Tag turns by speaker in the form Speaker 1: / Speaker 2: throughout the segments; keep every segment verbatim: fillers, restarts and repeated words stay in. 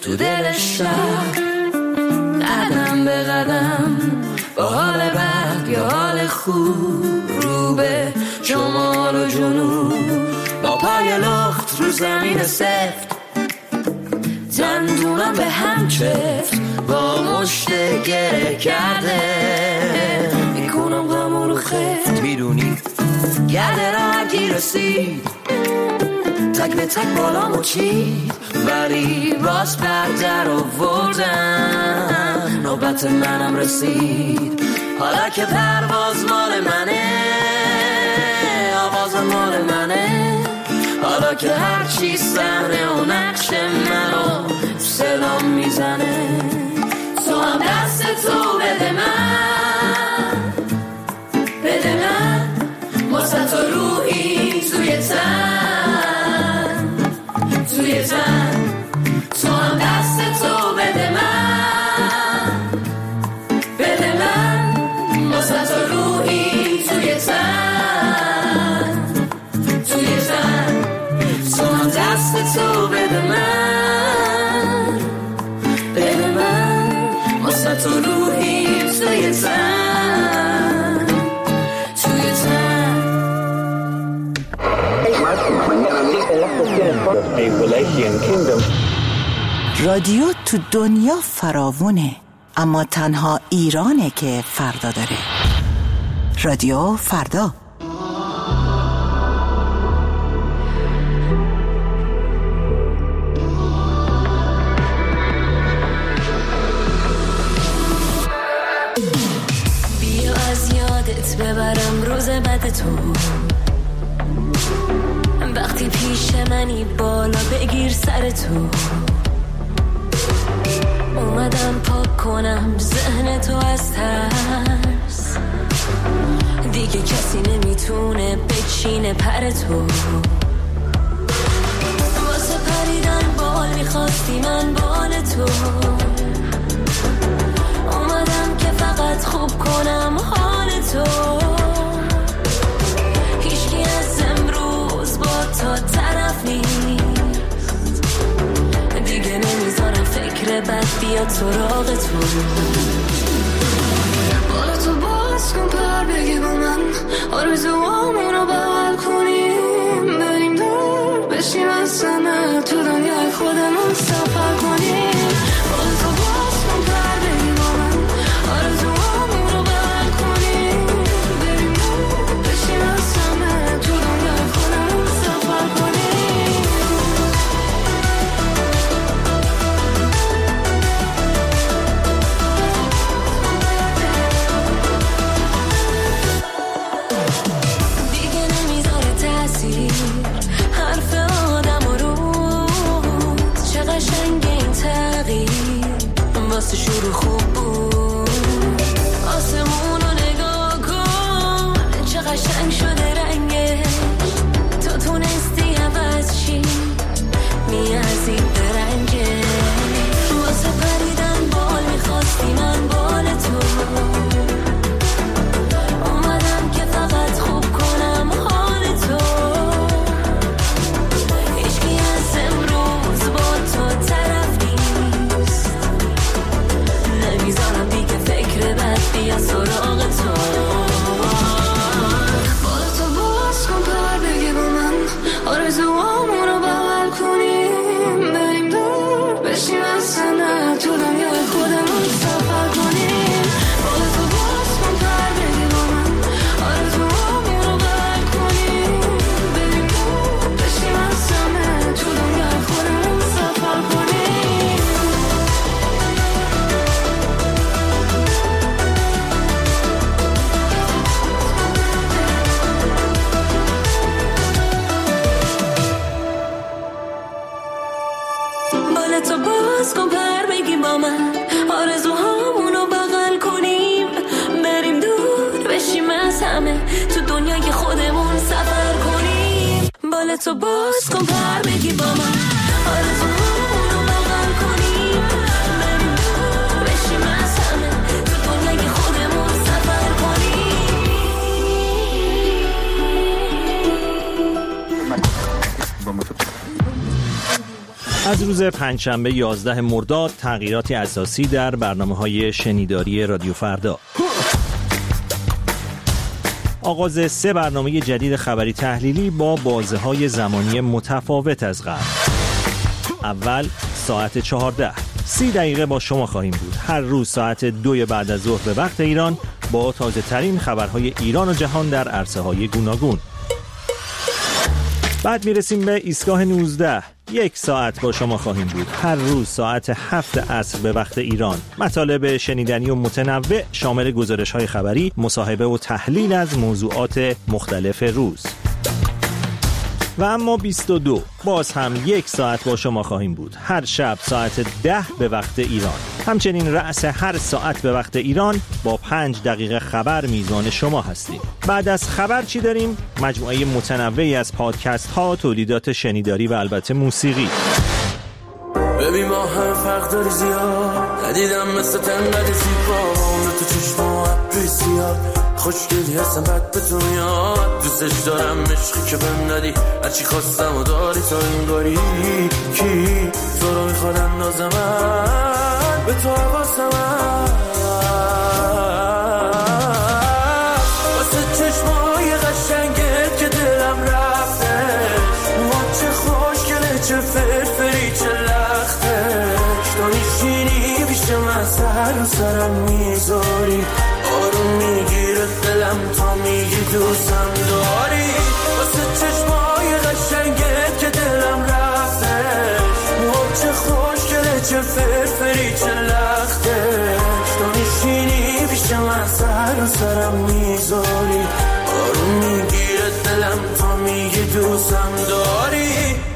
Speaker 1: تو دل شهر، قدم به قدم با حال بد یا حال خوب، رو به شمال و جنوب با پای لخت رو زمین سفت، دندونم به هم چفت با مشت گره کرده، میکنم غمو رو خفت، میدونی گرده را هرکی رسید تک به تک بالامو چید، ولی باز پر در آوردم، نوبت منم رسید، حالا که پرواز مال منه، آواز مال منه، حالا که هرچی صحنه و نقش منو صدام میزنه، تو هم دست تو بده من، بده من واسه تو روحی توی تن، توی تن، تو هم دست تو بده من، بده من واسه تو روحی توی تن، توی تن، تو هم دست تو بده من، بده من واسه تو روحی توی تن، توی تن.
Speaker 2: رادیو تو دنیا فراوونه، اما تنها ایرانه که فردا داره. رادیو فردا.
Speaker 1: بیا از یادت ببرم روز بعد تو، وقتی پیش منی بالا بگیر سر تو، اومدم پاک کنم ذهن تو از ترس، دیگه کسی نمیتونه بچینه پر تو، واسه پریدن بال میخواستی من بال تو، اومدم که فقط خوب کنم حال تو، هیچکی از امروز با تا طرف نیست، دیگه نمیذارم فکر بد بیاد سراغ تو، بالا تو باز کن پر بگی با من، آرزوامون رو بغل کنیم، بریم دور بشیم از سمه، تو دنیای خودمون سفر کنیم، بالا تو باز کن پر بگی با من، آرزوامون رو بغل کنیم، بریم دور بشیم از سمه، تو دنیای خودمون سفر کنیم. واسه شروع خوب بود، آسمون رو نگاه کن چه قشنگ شده رنگش، تو تونستی عوض چی میارزی درنگش، واسه پریدن بال میخواستی من بال تو، اومدم که فقط خوب کنم حال تو، هیچکی از امروز با تو طرف نیست، نمیذارم دیگه فکر بد بیا سراغ تو، بالا تو باز کن پر بگی با من، آرزوامون رو بغل کنیم، بریم دور بشیم از سنه، تو دنیای خودمون سفر کنیم، بالا تو باز کن پر بگی با من، آرزوامون رو بغل کنیم، بریم دور بشیم از سنه، تو دنیای خودمون سفر کنیم. تو باز کن پر بگی با من، آرزوهامونو بغل کنیم، بریم دور بشیم از همه، تو دنیای خودمون سفر کنیم، بال تو باز کن پر بگی با من، آرزوهامونو بغل کنیم، بریم دور بشیم از همه، تو دنیای خودمون سفر کنیم.
Speaker 3: از روز پنجشنبه یازده مرداد تغییراتی اساسی در برنامه‌های شنیداری رادیو فردا. آغاز سه برنامه جدید خبری تحلیلی با بازه‌های زمانی متفاوت از قبل. اول ساعت چهارده، سی دقیقه با شما خواهیم بود. هر روز ساعت دوی بعد از ظهر به وقت ایران با تازه ترین خبرهای ایران و جهان در عرصه‌های گوناگون. بعد میرسیم به ایستگاه نوزده. یک ساعت با شما خواهیم بود. هر روز ساعت هفت عصر به وقت ایران. مطالب شنیدنی و متنوع شامل گزارش‌های خبری، مصاحبه و تحلیل از موضوعات مختلف روز. و اما بیست و دو باز هم یک ساعت با شما خواهیم بود. هر شب ساعت ده به وقت ایران. همچنین رأس هر ساعت به وقت ایران با پنج دقیقه خبر میزان شما هستیم. بعد از خبر چی داریم؟ مجموعه متنوعی از پادکست ها، تولیدات شنیداری و البته موسیقی.
Speaker 4: ببین ما هم فرق داری زیاد، ندیدم مثل تنقل زیبا، عمر تو چشم و عبری سیاد، خوشگلی هستم بد به تو میاد، دوستش دارم عشقی که بهم ندی، هرچی خواستم و داری تا این گاری، کی تو رو میخواد اندازه من به تو حواسم واسه چشمای قشنگت که دلم رفته، موها چه خوشگله چه فرفری چه لختش، تو نشینی پیش من سر و سرم میذاری، آروم میگیره دلم تا میگی دوستم داری، واسه چشمای قشنگت که دلم رفته، موها چه خوشگله چه فرفری چه لختش، تو نشینی پیش من سر و سرم میذاری، آروم میگیره دلم تا میگی دوستم داری.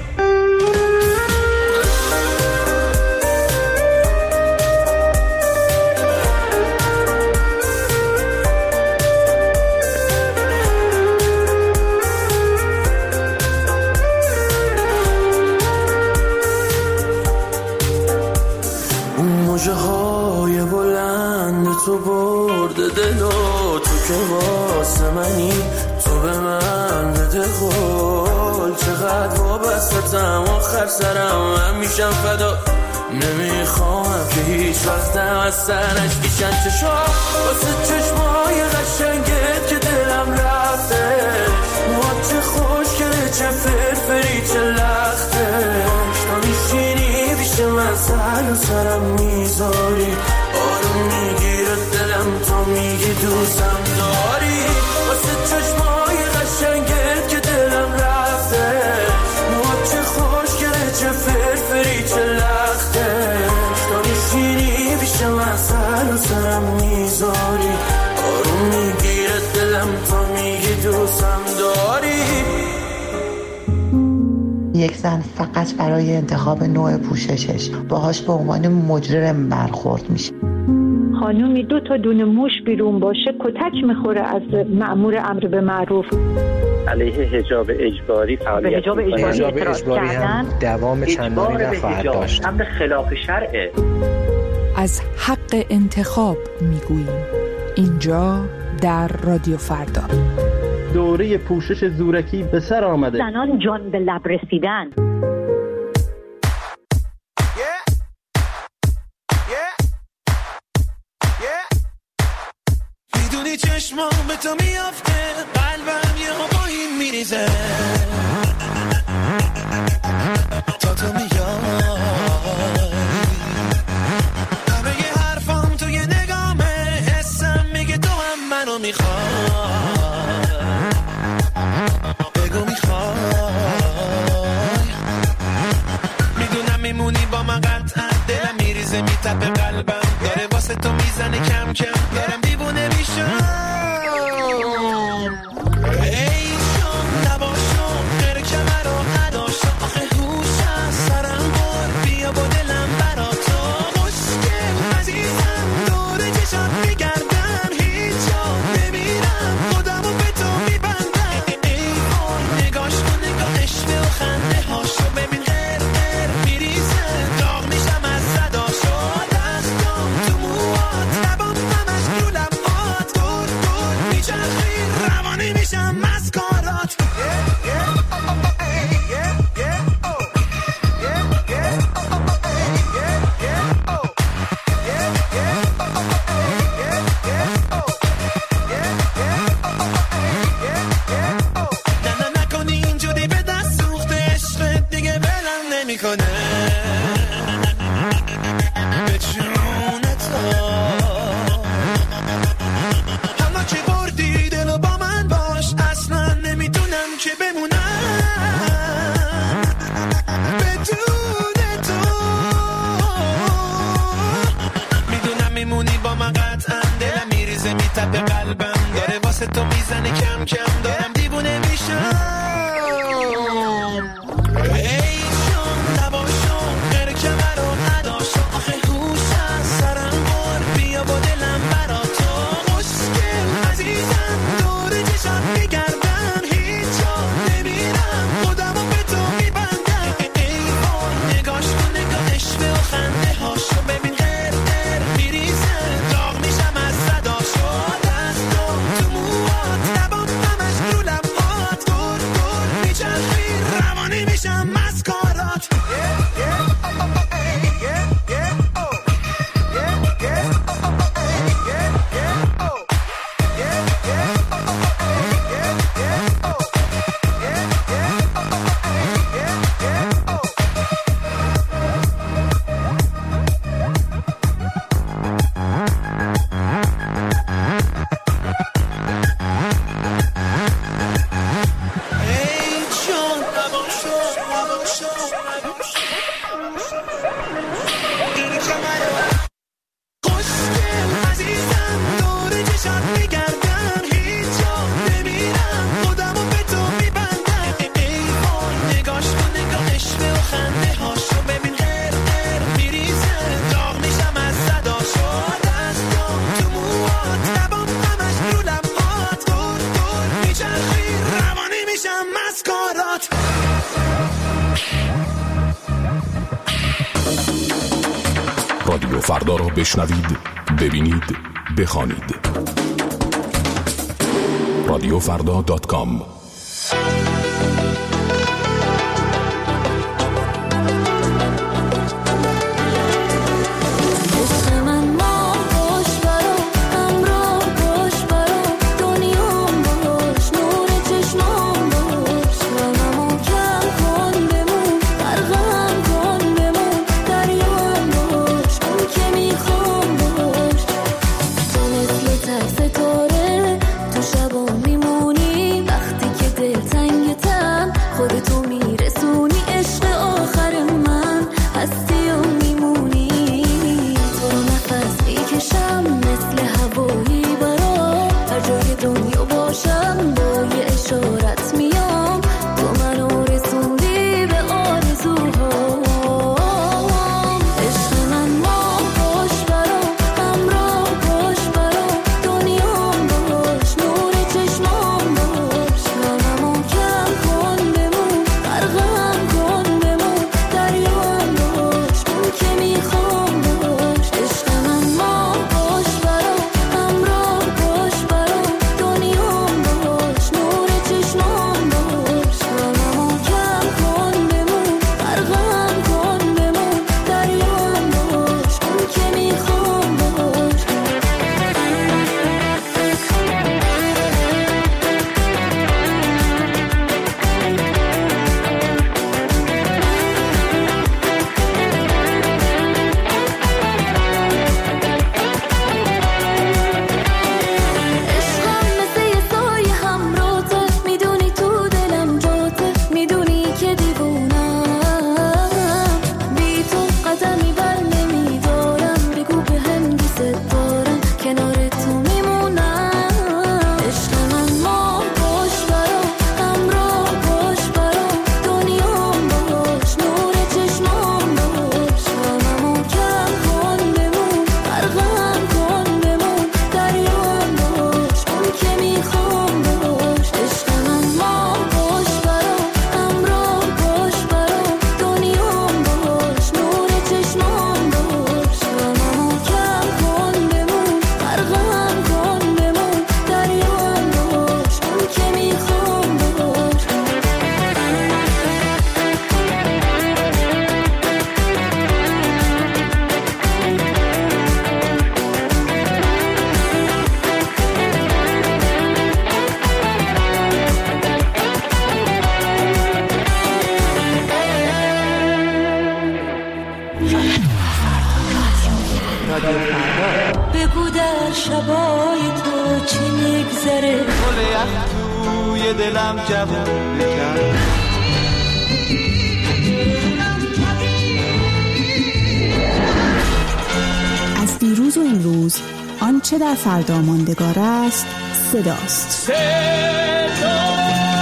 Speaker 4: موجه های بلند تو برده دلو، تو که واسه منی تو به من بده قول، چقدر وابستم آخر سرم من میشم فدا، نمیخوام که هیچ وقتم از سرش بیشن چشا، واسه چشمای قشنگت که دلم رفته، موها چه خوشگله چه فرفری چه لختش، تو میشینی پیش من سر و سرم میذاری، آروم میگیره دلم تا میگی دوستم داری، واسه چشمای قشنگت که دلم رفته، موها چه خوشگله چه فرفری چه لختش، تو میشینی پیش من سر و سرم میذاری، آروم میگیره دلم تا میگی دوستم داری.
Speaker 5: یک زن فقط برای انتخاب نوع پوششش باهاش به عنوان مجرم برخورد میشه.
Speaker 6: خانومی دو تا دونه موش بیرون باشه کتک میخوره از مأمور امر به معروف.
Speaker 7: علیه حجاب اجباری فعالیت
Speaker 6: حجاب اجباری,
Speaker 8: حجاب اجباری هم دوام چندانی نخواهد داشت.
Speaker 7: امر خلاف شرعه.
Speaker 9: از حق انتخاب میگوییم اینجا در رادیو فردا.
Speaker 10: دوره پوشش زورکی به سر آمده.
Speaker 6: زنان جان به لب رسیدن.
Speaker 4: میدونی چشمام به تو میافته، قلبم یه هوایی میریزه، تا تو میای همه یه حرفام توی نگامه، حسم میگه تو هم منو میخوای، بگو میخوای، میدونم میمونی با من قطعا، دلم میریزه میتپه قلبم، داره واسه تو میزنه کم کم، دارم دیوونه میشم. ای شام نباشم غیر کمر و نداشتم، آخه هوش از سرم بر بیا با دلم برا تو، خوشگل عزیزم دور چشم میگردم، هیچ جا نمیرم خودمو به تو میبندم، ای وای نگاش کن نگاهش و خنده هاشو ببین، غیر غیر میریزه داغ میشم از صداشو، دستم تو موات لبام همش رو لبات، دور دور
Speaker 11: میکنه به جون تو. حالا که بردی دلو با من باش، اصلا نمیدونم که بمونم بدون تو. میدونم میمونی با من قطعا، دلم میریزه میتپه قلبم داره واسه تو میزنه کم کم، دارم دیوونه میشم. ای جون نباشم غیر کمر و نداشم، آخه هوش از سرم بر بیا با دلم برا تو. خوشگل عزیزم دور چشم میگردن، هیچ جا نمیرم خودمو به تو میبندم. ای وای نگاش کن نگاهش به و خنده هاشو ببین، غیر غیر میریزه داغ میشم از صداشو. دستم تو موات لبام همش رو لبات، دور دور میچرخی روانی میشم مسکارات.
Speaker 12: رادیو فردا را بشنوید، ببینید، بخوانید. رادیو فردا دات کام.
Speaker 1: ستاره تو شبا میمونی وقتی که شبای تو چی میگذره
Speaker 11: گل یخ توی دلم جوون کرد
Speaker 13: از دیروز و امروز آنچه در فردا ماندگار است صداست. صدا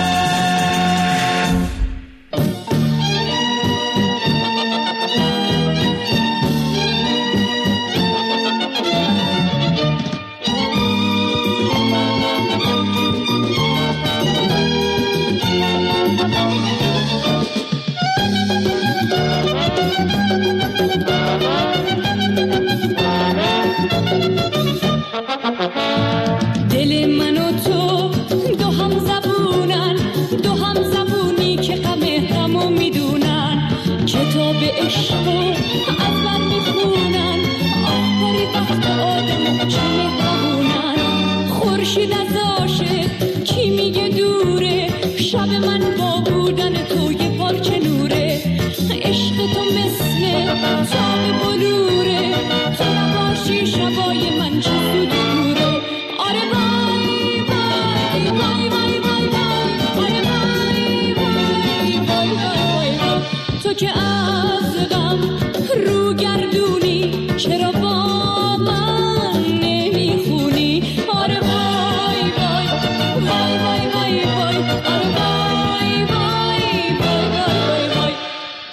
Speaker 1: دل من و تو دو هم زبونن، دو هم زبونی که غم غمو میدونن، کتاب عشق و از من میخونن، آخری وقت آدم چه مهربونن. خورشید از عاشق کی میگه دوره، شب من با بودن تو یه پارچه نوره. عشق تو مثل تاب بلوره، تو نباشی شبای من چه سود دوره. آره وای وای وای وای وای وای، آره وای وای وای وای وای، تو که از غم رو گردونی چرا با من نمیخونی. آره وای وای وای وای وای وای، آره وای وای وای وای وای.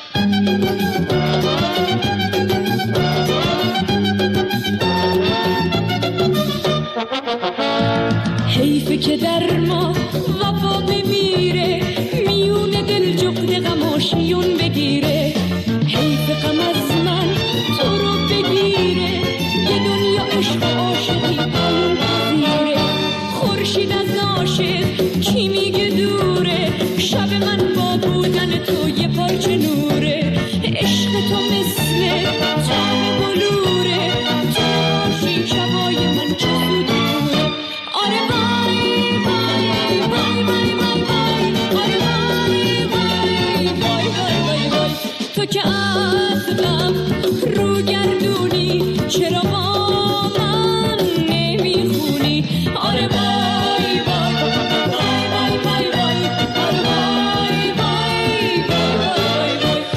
Speaker 1: حیفه که در ما وفا بمیره، میون دل جغد غم و شیون بگیره. حیف غم از من تو رو بگیره، یه دنیا عشق و عاشقی قانون پذیره. خورشید از عاشق کی میگه دوره، شب من با بودن تو یه پارچه نوره. عشق تو مثل تاب بلوره، تو نباشی شبای من چه سود دوره. آره وای وای وای وای وای وای، آره وای وای وای وای وای، تو که از غم رو گردونی چرا با من نمیخونی. آره وای وای وای وای وای وای، آره وای وای وای وای وای.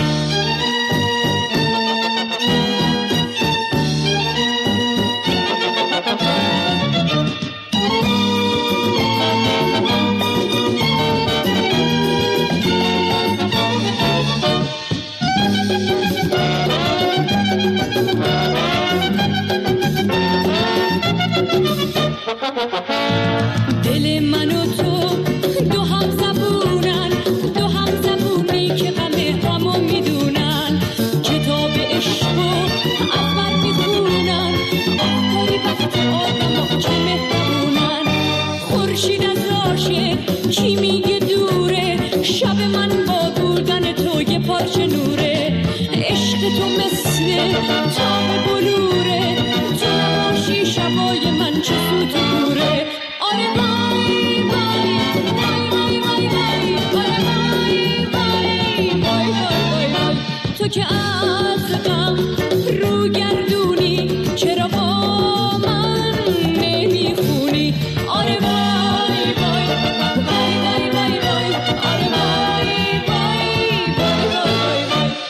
Speaker 1: دل من و تو دو هم زبونن، دو هم زبونی که غم غمو میدونن، کتاب عشق و از من میخونن، آخری وقت آدم چه مهربونن. خورشید از عاشق کی میگه دوره، شب من با بودن تو یه پارچه نوره. عشق تو مثل تاب بلوره، تو نباشی شبای من چه سود دوره. آره وای وای وای وای وای وای، آره وای وای وای وای وای، تو که از غم رو گردونی چرا با من نمیخونی. آره وای وای وای وای وای وای، آره وای وای وای وای وای.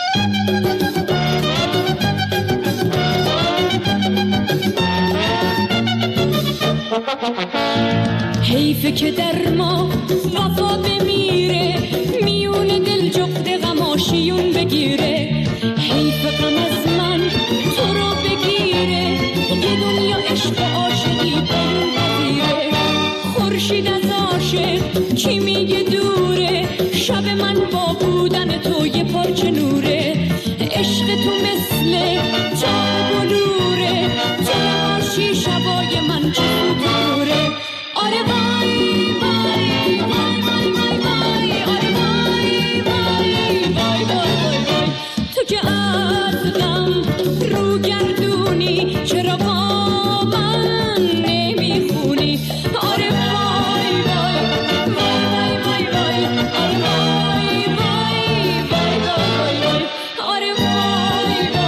Speaker 1: حیفه که در ما وفا بمیره، میون دل جغد غم و شیون بگیره. حیف غم از من تو رو بگیره، یه دنیا عشق و عاشقی قانون پذیره. خورشید از عاشق کی میگه دوره، شب من با بودن تو یه پارچه نوره. عشق تو مثل تاب بلوره، تو نباشی شبای من چه دوره. آره وای وای وای وای وای وای، آره وای وای وای وای وای، تو که از غم رو گردونی چرا با من نمیخونی. آره وای وای وای وای وای، آره وای وای وای وای وای، آره وای وای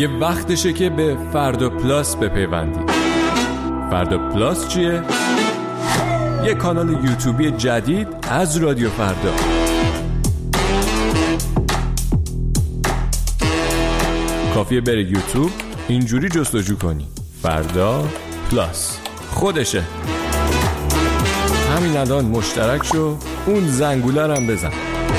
Speaker 14: دیگه وقتشه که به فردا پلاس بپیوندید. فردا پلاس چیه؟ یه کانال یوتیوبی جدید از رادیو فردا. کافیه بره یوتیوب، اینجوری جستجو کنی فردا پلاس، خودشه. همین الان مشترک شو، اون زنگوله هم بزن.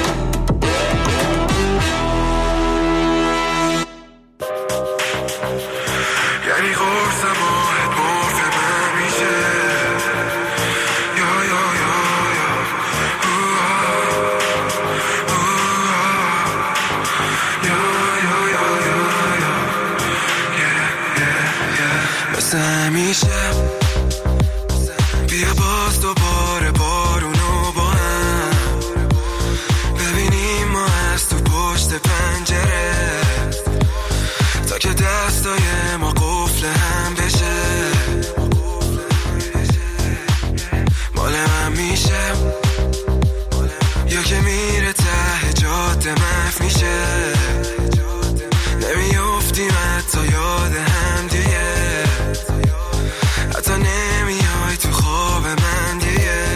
Speaker 11: همیشه بیا باز دوباره بارونو با هم ببینیم ما از تو پشت پنجره تا که دستای ما قفل هم بشه. مال من میشه یا که میره ته جاده محو میشه، نمیافتیم حتی یاد هم دیگه، حتی نمیای تو خواب من دیگه.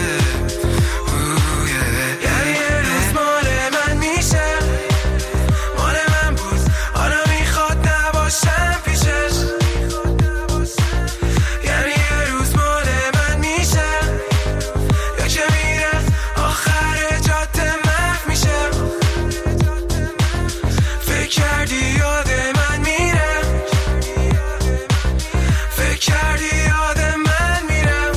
Speaker 11: یعنی یه روز مال من میشه، مال من بود حالا میخواد نباشم پیشش. یعنی یه روز مال من میشه یا که میره آخر جاده محو میشه. فکر کردی یاد من میره، فکر کردی یاد من میره،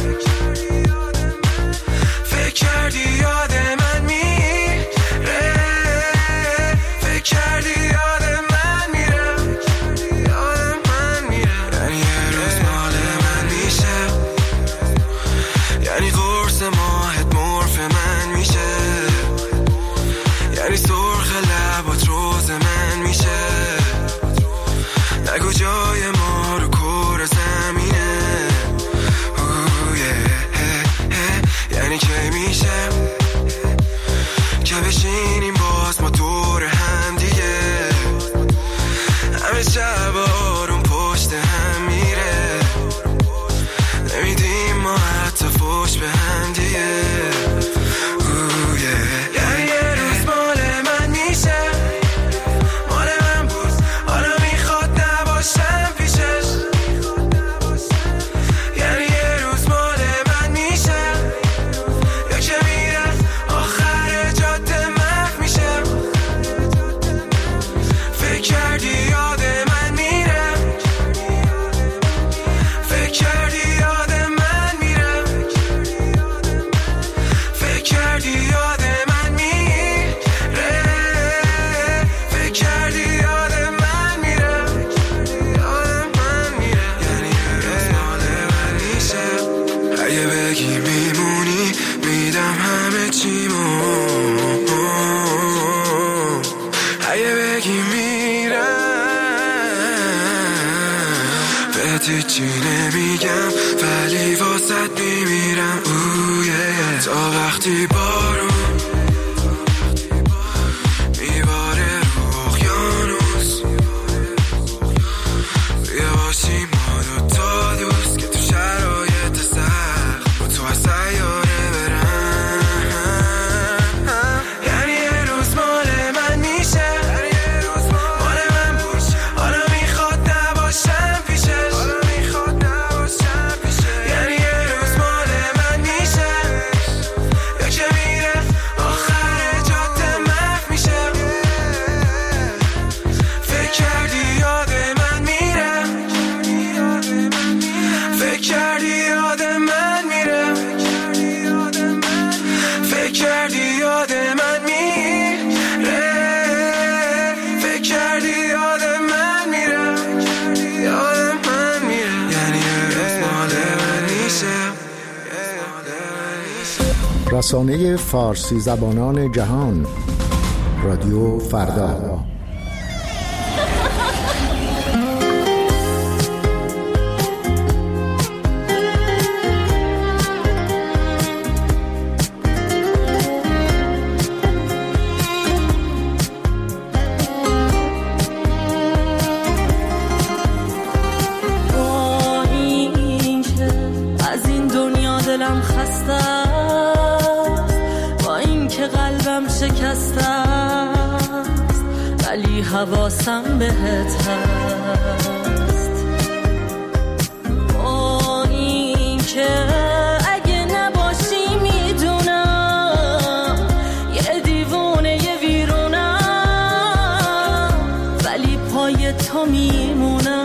Speaker 11: فکر کردی یاد من میره، فکر کردی یاد من میره، یاد من میره. یعنی یه روز مال من میشه، یعنی قرص ماهت مرف من میشه، یعنی سرخ لبات روز من میشه. نگو جای ما رو کره زمینه، یعنی که میشه که بشینیم باز ما دور هم دیگه، همه شب آروم پشت هم میره، نمیدیم ما حتی فوش به هم دیگه. یعنی یه روز مال من میشه، مال من بود حالا میخواد نباشم پیشش. یعنی یه روز مال من میشه یا که میره آخر جاده محو میشه. فکر کردی یاد من میره، فکر کردی یاد من میره، فکر کردی یاد من میره، فکر کردی یاد من میره، یاد من میره. یعنی یه روز مال من میشه، اگه بگی میمونی میدم همه چیمو، اگه بگی میرم بهت هیچی نمیگم ولی واسد میمیرم. تا وقتی بارون میباره رو اقیانوس، بیا باشیم ما دوتا دوست که تو شرایط سخت با تو از سیاره برم. یعنی یه روز مال من میشه، مال من بود حالا میخواد نباشم پیشش. یعنی یه روز مال من میشه یا که میره آخر جاده محو میشه. فکر کردی یاد من میره، فکر کردی یاد من میره، فکر کردی یاد من میره، فکر کردی یاد من میره، یاد من میره. یعنی یه روز مال من میشه.
Speaker 15: رسانه فارسی زبانان جهان رادیو فردا.
Speaker 1: دلم خسته است، با این که قلبم شکسته است، ولی حواسم بهت هست. با این که اگه نباشی میدونم یه دیوونه یه ویرونم، ولی پای تو میمونم.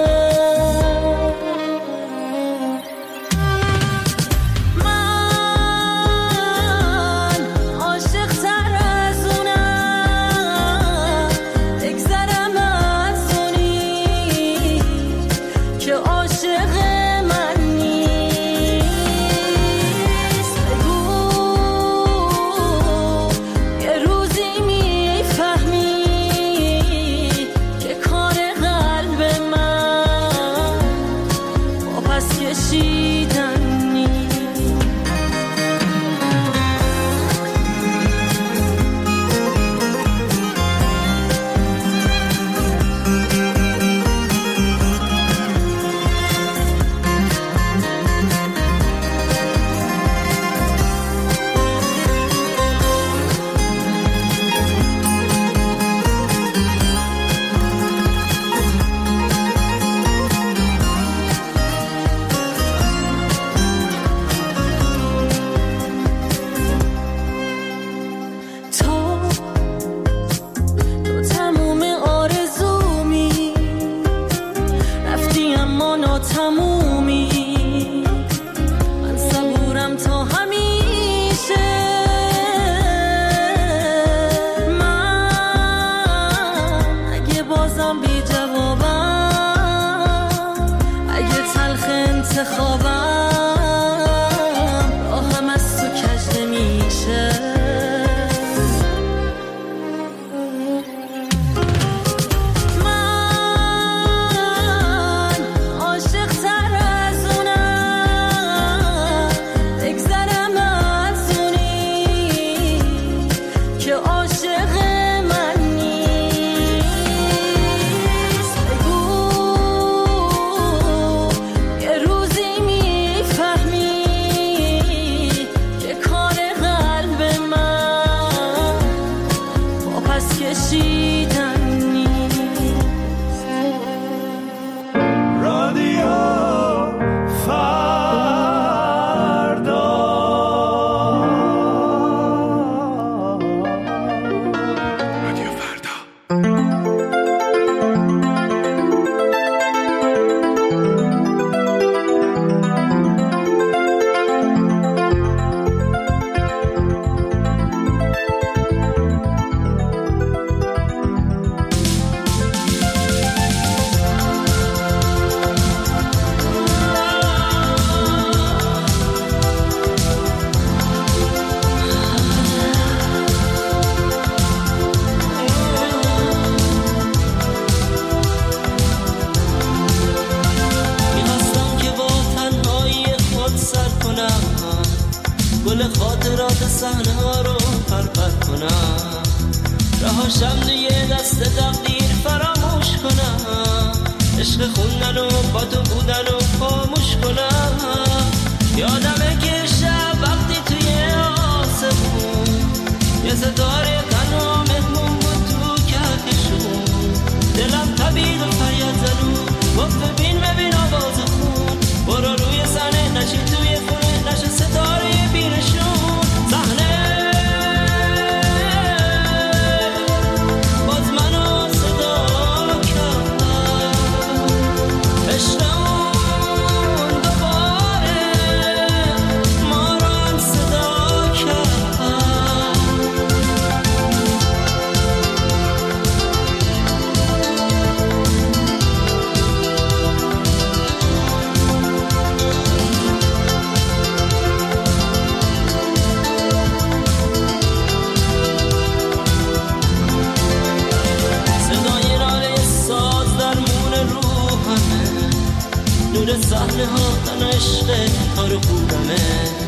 Speaker 11: صحنه ها تن عشق کار خوبمه،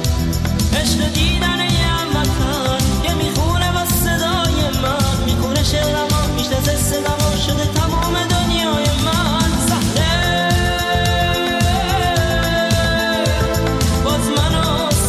Speaker 11: عشق دیدن یه هموطن که میخونه با صدای من، میخونه شعرم میشناسه صدام شده تمام دنیای من. صحنه باز منو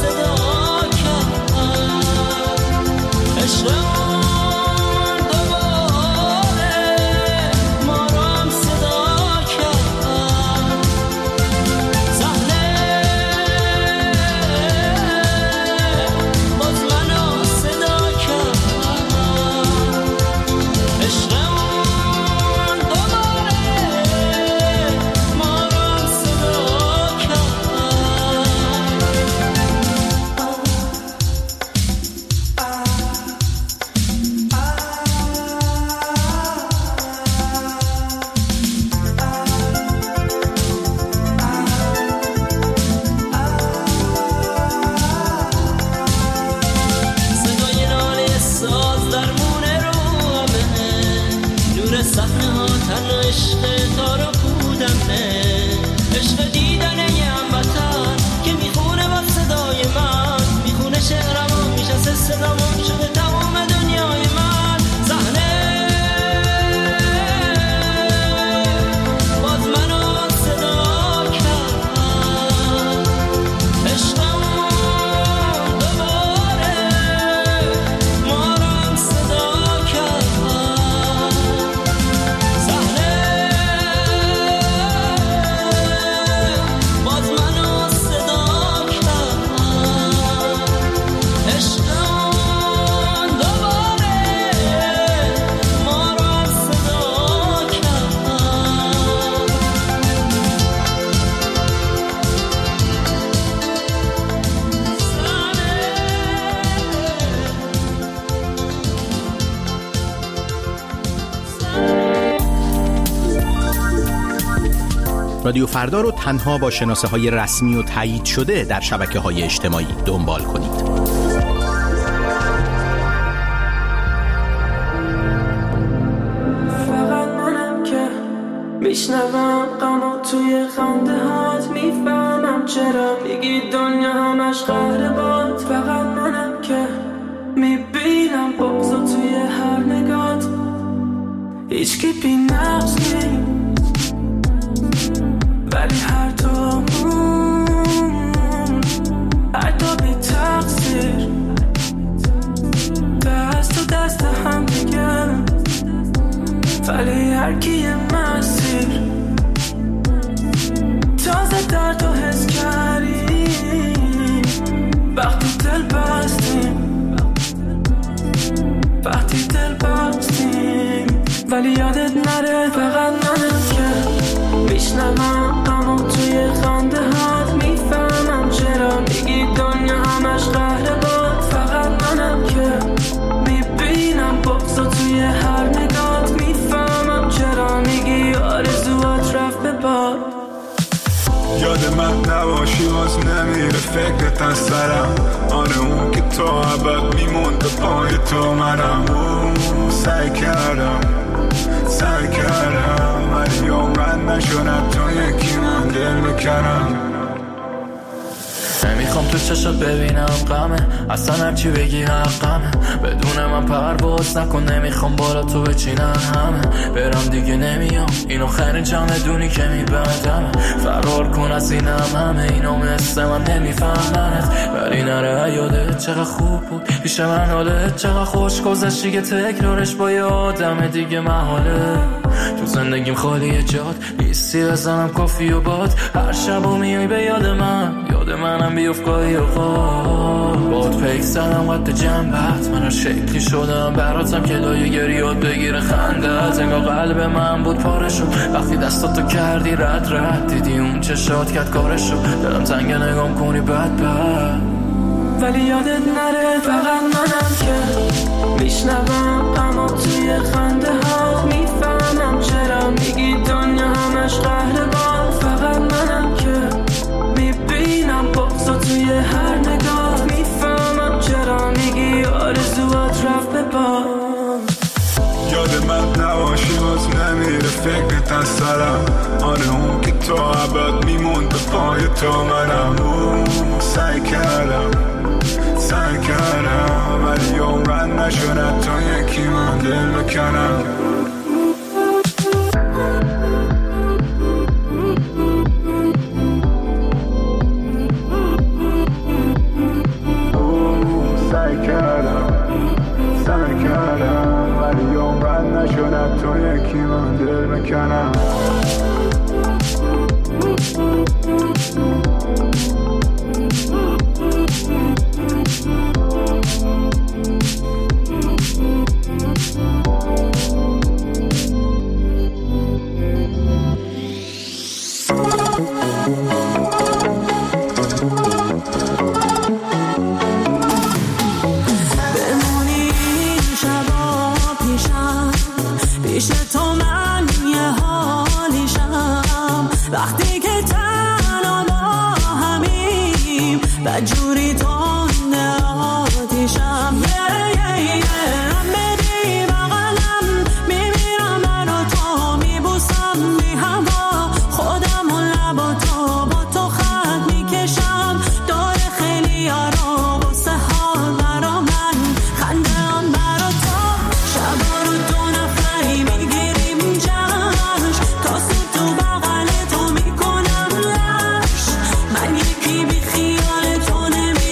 Speaker 16: رادیو فردا رو تنها با شناسه های رسمی و تایید شده در شبکه های اجتماعی دنبال کنید.
Speaker 11: میشنوم غمو توی خنده هات، میفهمم چرا میگی دنیا همش قهر باد. فقط منم که میبینم بغضو توی هر نگات، هیچکی بی نقص نیست ولی هر دومون هر دو بی تقصیر، دست و دست هم دیگه ولی هر کی مسیر. تازه درد و حس کردیم وقتی دل بستیم، وقتی دل بستیم. ولی یادت نره فقط منم که میشنوم غمو توی خنده هات، میفهمم چرا میگی دنیا همش قهر باد. فقط منم که میبینم بغضو توی هر نگات، میفهمم چرا میگی آرزوات رفت به باد.
Speaker 17: یاد من نباشی باز نمیره فکرت از سرم، آره اون که تو عبد میموند پای تو منم. سعی کردم سعی کردم ولی عمرن نشدم تو یکی من دل میکنم.
Speaker 11: نمیخوام تو چشات ببینم غمه، اصلا هرچی بگی حقمه. بدون من پرواز نکن، نمیخوام بالا تو بچینن همه. برم دیگه نمیام، اینو خیلی جمع دونی که میبندم. فرار کن از اینم همه، اینو مثل من نمیفهمنت. ولی نره یادت چقدر خوب بود پیش من، حالت چقدر خوش گذشتی که تکرارش با یه آدم دیگه محاله. تو زندگیم خالی جاد نیستی، بزنم کافی و باد. هر شب و میای به یاد من، یاد منم بیفت گاهی اوقات. باد پیک زدم قد جنبت، من هر شکلی شدم براتم که لایه گریات بگیره خندت. انگار قلب من بود پاره شد وقتی دستاتو کردی رد رد. دیدی اون چشات کرد کارشو، دلم تنگه نگام کنی بد بد. ولی یادت نره فقط منم که میشنوم غمو توی خنده ها، میفهمم چرا میگی دنیا همش قهر باد. فقط منم که میبینم بغضو توی هر نگاه، میفهمم چرا میگی آرزوات رفت به باد.
Speaker 17: یاد من نباشی باز نمیره فکرت از سرم، آره اون که تو عبد میموند پای تو منم. سعی کردم سعی کردم ولی عمرن نشدم تو یکی من دل بکنم. سعی کردم سعی کردم ولی عمرن نشدم تو یکی من دل بکنم.
Speaker 1: جوری تنده آتیشم بری بغلم میمیرم من و تو میبوسم بی هوا خودم و لبا تو با تو خط میکشم داره خیلی یارو بسه حال برا من خنده آن برا تو شبا رو دو نفری میگیریم جشن تا سود تو بغل تو میکنم لش من یکی بی خیال تو نمی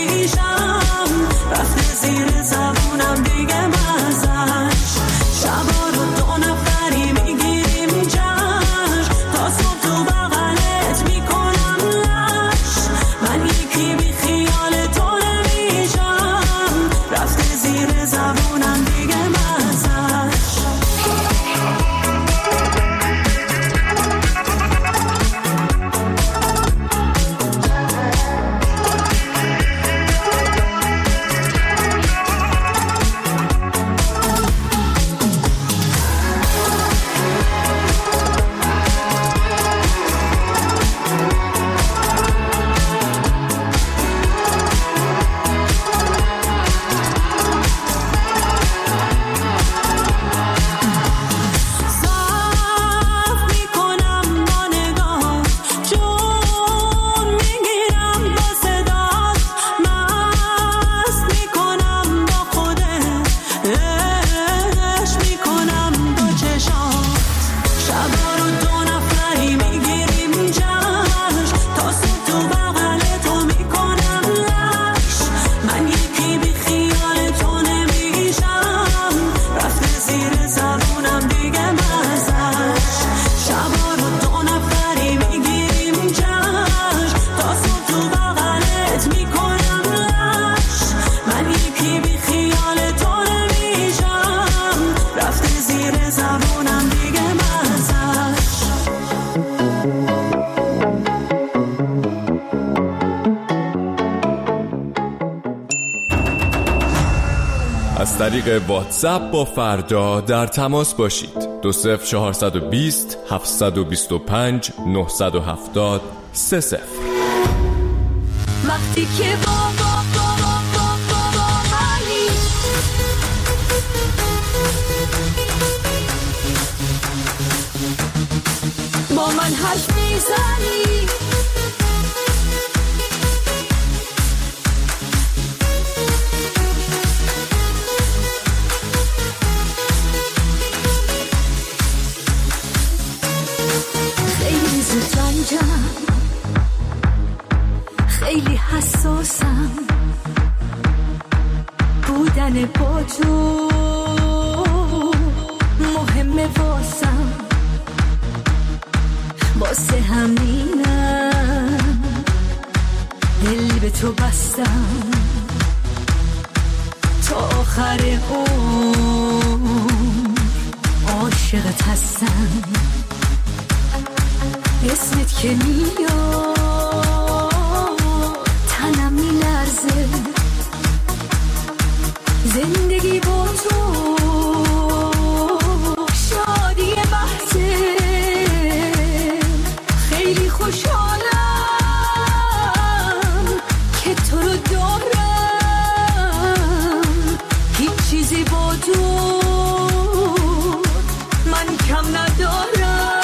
Speaker 14: از طریق واتساپ با فردا در تماس باشید. دو صفر چهارصد و بیست هفتصد و بیست و پنج نهصد و هفتاد سه صفر.
Speaker 1: وقتی که با با با با با با با منی، با من حرف میزنی، خیلی زود رنجم، خیلی حساسم، بودن با تو مهمه واسم، واسه همینم دل به تو بستم، تا آخر عمر عاشقت هستم. اسمت که میاد تنم میلرزه، زندگی با تو شادی بحثه، خیلی خوشحالم که تو رو دارم، هیچ چیزی با تو من کم ندارم.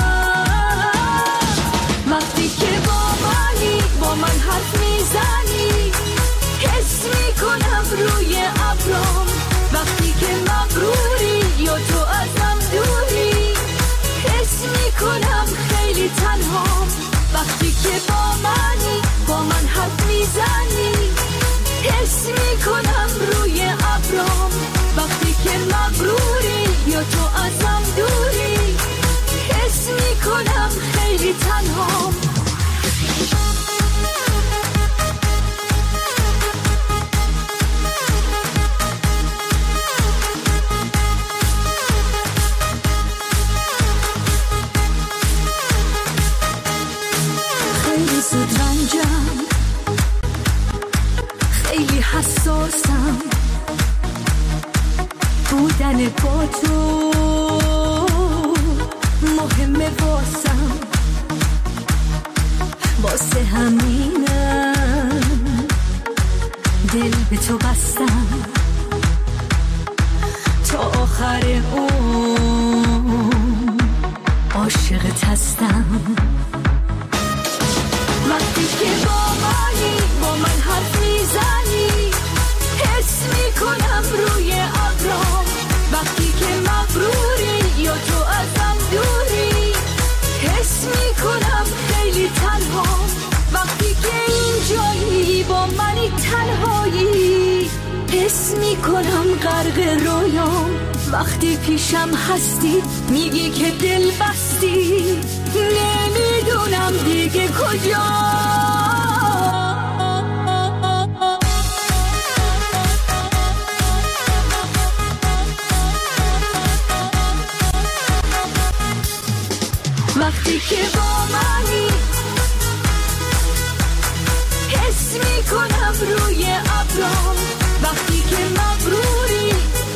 Speaker 1: وقتی که با منی، با من حرف میزنی، حس میکنم روی ابرام، وقتی که مغروری یا تو ازم دوری، حس میکنم خیلی تنهام. وقتی که با منی، با من حرف میزنی، حس میکنم روی ابرام، وقتی که مغروری یا تو ازم دوری، حس میکنم خیلی تنهام. خیلی زود رنجم، خیلی حساسم، بودن با تو مهمه واسم، واسه همینم دل به تو بستم، تا آخر عمر عاشقت هستم. وقتی که با منی، با من حرف میزنی، حس میکنم روی ابرام، وقتی که مغروری یا تو ازم دوری، حس میکنم خیلی تنهام. وقتی که اینجایی با منی تنهایی، حس میکنم غرق رویام، وقتی پیشم هستی میگی که دل بستی، نمیدونم دیگه کجا. وقتی که با منی، حس میکنم روی ابرام، وقتی که مغروری،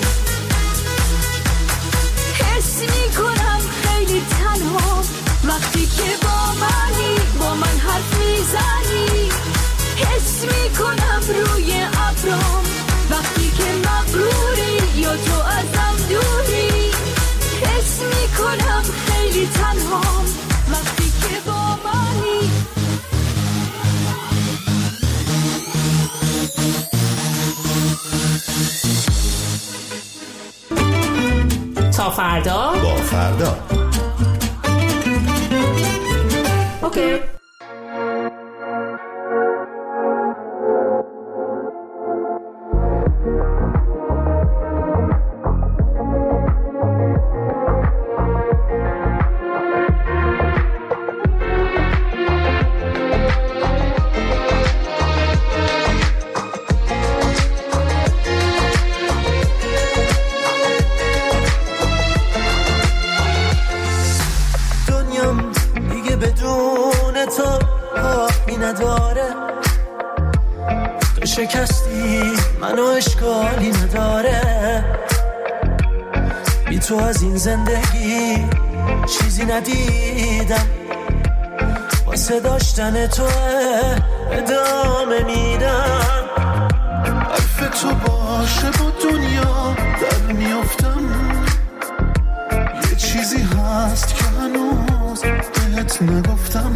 Speaker 1: حس میکنم خیلی تنهام. وقتی که با منی، با من حرف میزنی، حس میکنم روی ابرام، وقتی که مغروری یا تو ازم دوری، حس میکنم خیلی تنهام. وقتی که با منی.
Speaker 18: تا فردا
Speaker 15: با فردا.
Speaker 18: اوکی.
Speaker 4: تو شکستی منو اشکالی نداره، بی تو از این زندگی چیزی ندیدم، واسه داشتن تو ادامه میدم.
Speaker 11: حرف تو باشه با دنیا در میافتم، یه چیزی هست که هنوز بهت نگفتم،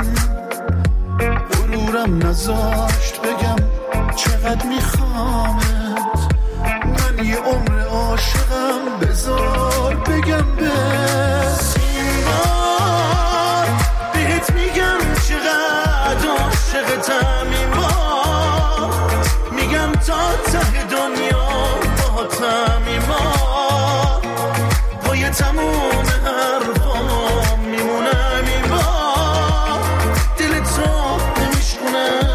Speaker 11: غرورم نذاشت بگم چقدر میخوامت، من یه عمر عاشقم، بذار بگم بس این بار بهت میگم چقدر عاشقتم، این بار میگم تا ته دنیا باهاتم، این بار پای تموم حرفام میمونم، این بار دل تو نمیشکنم.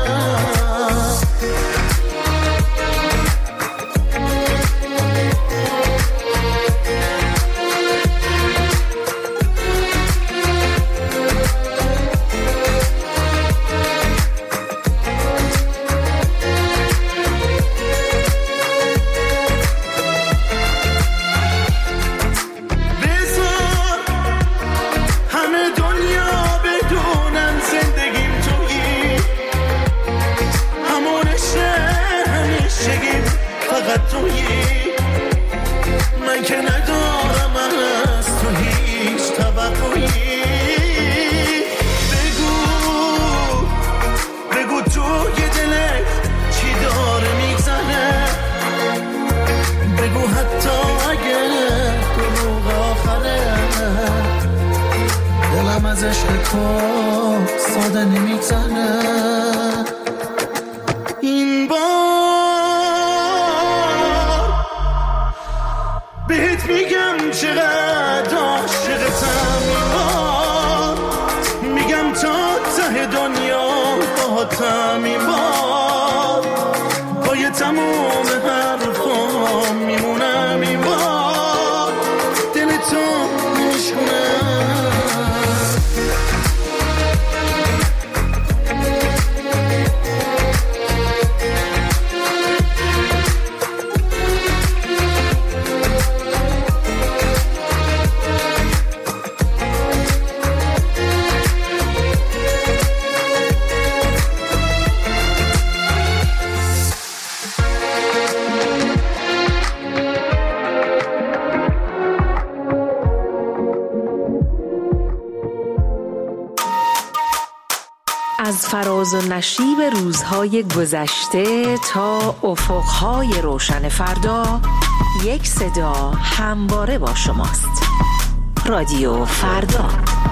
Speaker 11: من که ندارم از تو هیچ توقعی، بگو بگو تو یه دلت چی داره میگذره، بگو حتی اگه دروغ آخره، دلم از عشق تو ساده نمیگذره. این بار بهت میگم چقدر عاشقتم، این بار میگم تا ته دنیا باهاتم، این بار پای تموم حرفام میمونم، این بار دل تو نمیشکنم.
Speaker 9: از فراز و نشیب روزهای گذشته تا افقهای روشن فردا، یک صدا همواره با شماست. رادیو فردا.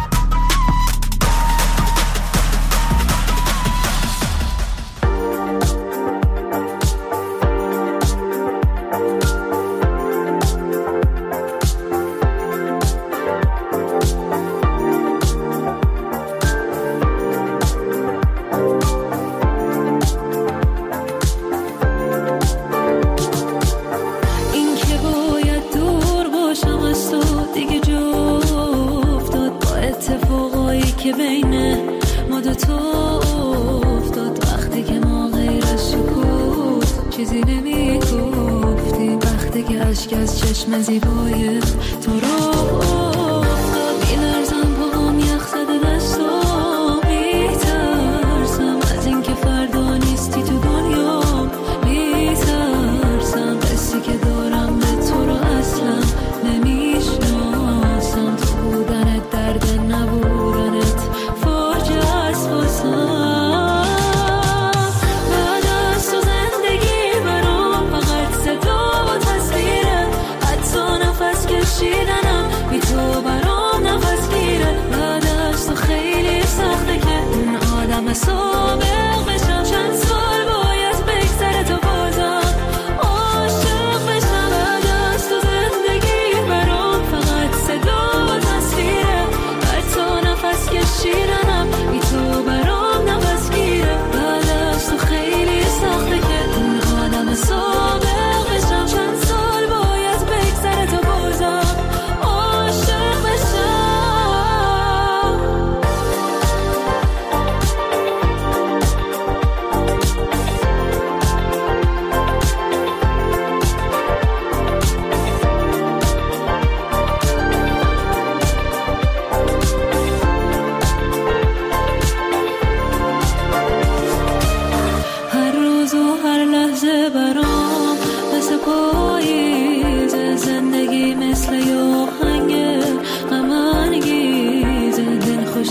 Speaker 1: که بین ما دو تا افتاد، وقتی که ما غیر از سکوت چیزی نمی گفتیم، وقتی که اشک از چشم زیبای تو را افتاد، میلرزم پاهم یخ زده دستام، میترسم از این که فردا نیستی تو دنیا، میترسم قصی که دارم به تو را اصلا نمیشناسم، تو بودنت درد نبودنت فاجعه است واسم، بعد از تو زندگی برام فقط صدا و تصویره، حتی نفس کشیدنم بی تو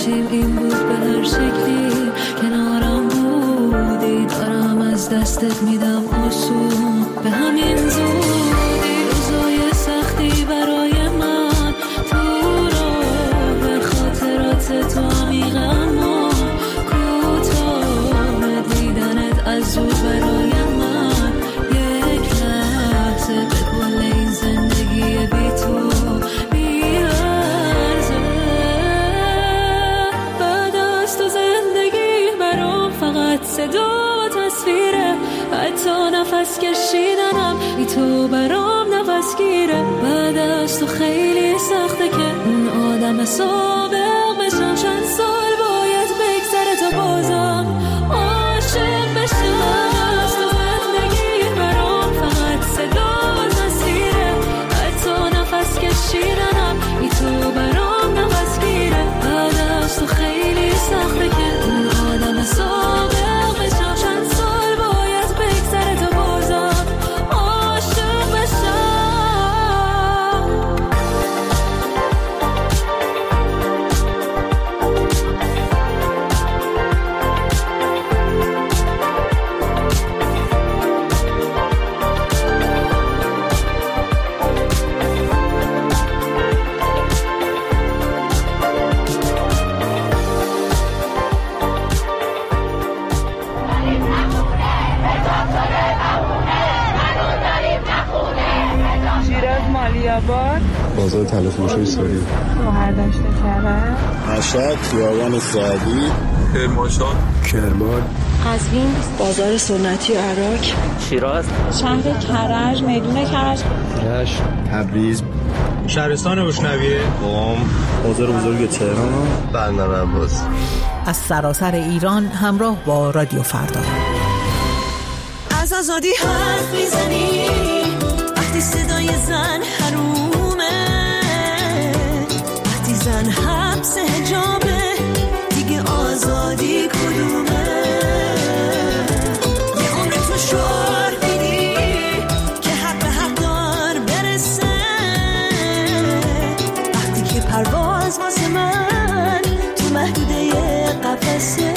Speaker 1: داشتیم این بود به هر شکلی کنارم بودی، دارم از دستت میدم آسون به همین زودی. روزای سختی برای من تو راه خاطرات تو عمیق اما کوتاه، دیدنت از زود برای من یک لحظه به کل این زندگی بی تو بیارزه. بعد از تو زندگی برام فقط صدا و تصویره، حتی نفس کشیدنم ای تو برام نفس گیره. بعد از تو خیلی سخته که اون آدم سابق بشم، چند سال باید بگذره تا بازم عاشق بشم. از تو زندگی برام فقط صدا و تصویره، حتی نفس کشیدنم ای تو برام نفس گیره. بعد از تو خیلی سخته که اون آدم سابق بشم، چند سال باید بگذره تا بازم عاشق بشم.
Speaker 19: شیراز مالیاباد،
Speaker 20: بازار طلا فروشی سوری،
Speaker 19: مهردشت کرد،
Speaker 20: مشهد، خیابان سعدی،
Speaker 17: کرمانشاه،
Speaker 20: کرمان،
Speaker 19: قزوین، بازار سنتی عراق،
Speaker 7: شیراز،
Speaker 19: شهر کرج، میدون کرج،
Speaker 20: رشت، تبریز،
Speaker 3: شهرستان بوشنویه،
Speaker 20: قم، بازار بزرگ تهران، بندر عباس.
Speaker 2: از سراسر ایران همراه با رادیو فردا.
Speaker 1: از آزادی حرف میزنی وقتی صدای زن حرومه، وقتی زن حبس حجابه دیگه آزادی کدومه؟ یه عمر تو شعار میدی که حق به حق دار برسه، وقتی که پرواز واسه من تو محدوده قفسه.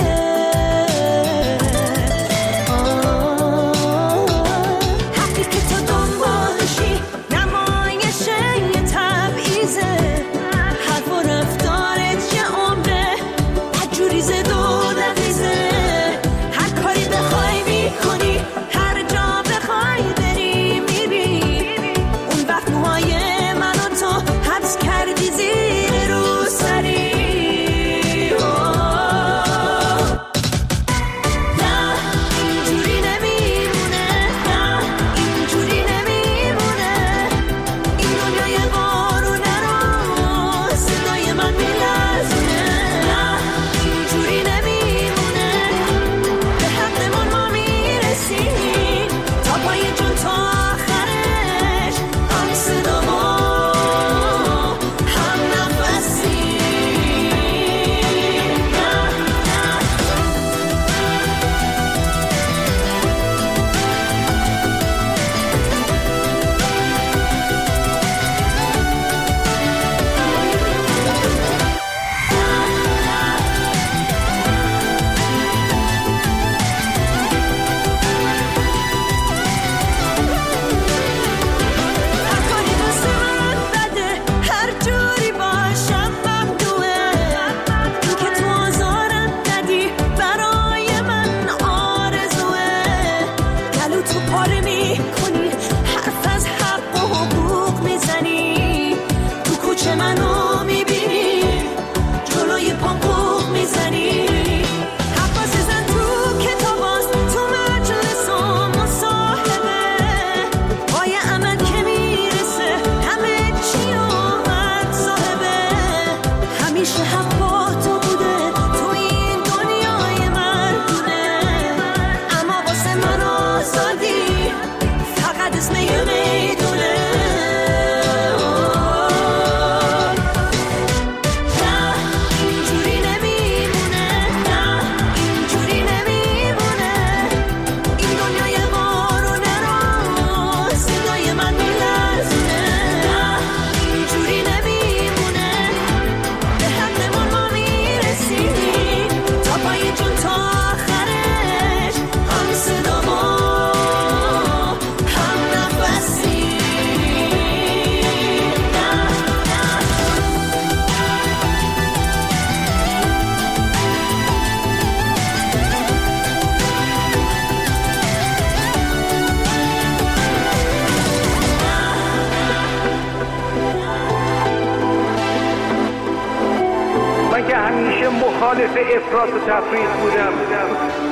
Speaker 21: مخالف افراط و تفریط بودم.